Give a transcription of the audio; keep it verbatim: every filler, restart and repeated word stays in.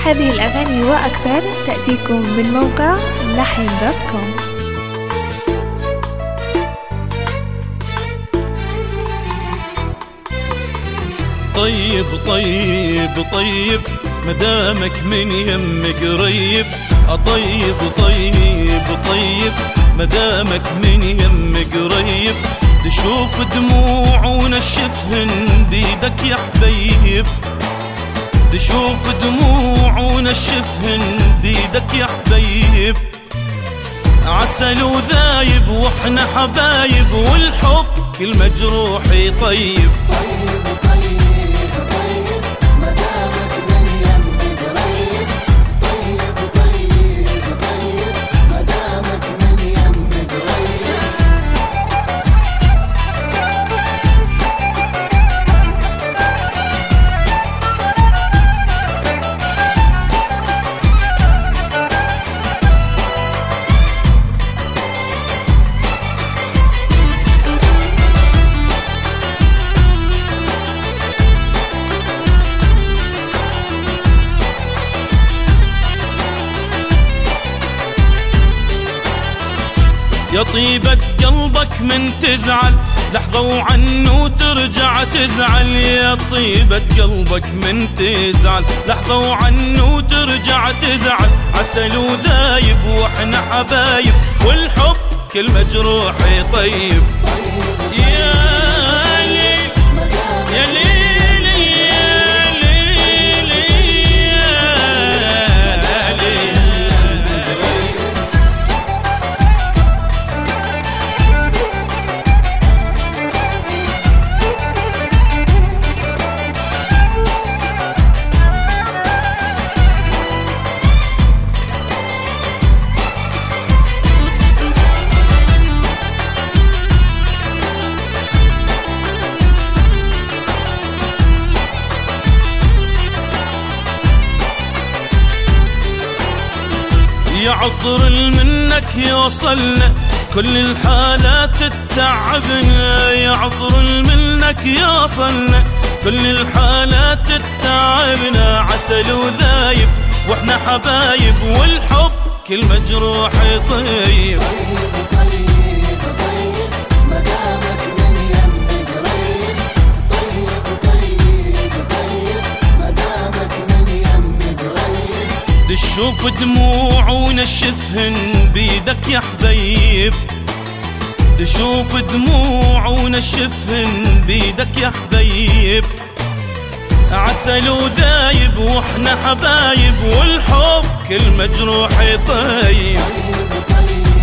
هذه الأغاني وأكثر تأتيكم من موقع لحن دوت كوم. طيب طيب طيب مدامك من يم قريب، أطيب طيب طيب مدامك من يم قريب، تشوف دموع ونشفهن بيدك يا حبيب، تشوف دموع ونشفهن بيدك يا حبيب، عسل وذايب واحنا حبايب، والحب كل مجروح يطيب. يا طيبة قلبك من تزعل لحظة وعنه ترجع تزعل، يا طيبة قلبك من تزعل لحظة وعنه ترجع تزعل، عسل وذايب واحنا حبايب، والحب كل مجروح يطيب. يا ليل يا ليل يا عطر منك يوصلنا كل الحالات تتعبنا، يا عطر منك يوصلنا كل الحالات تتعبنا، عسل وذايب واحنا حبايب، والحب كل مجروح يطيب. تشوف دموع ونشفهن بيدك يا حبيب، تشوف دموع ونشفهن بيدك يا حبيب، عسل وذايب واحنا حبايب، والحب كل مجروح يطيب.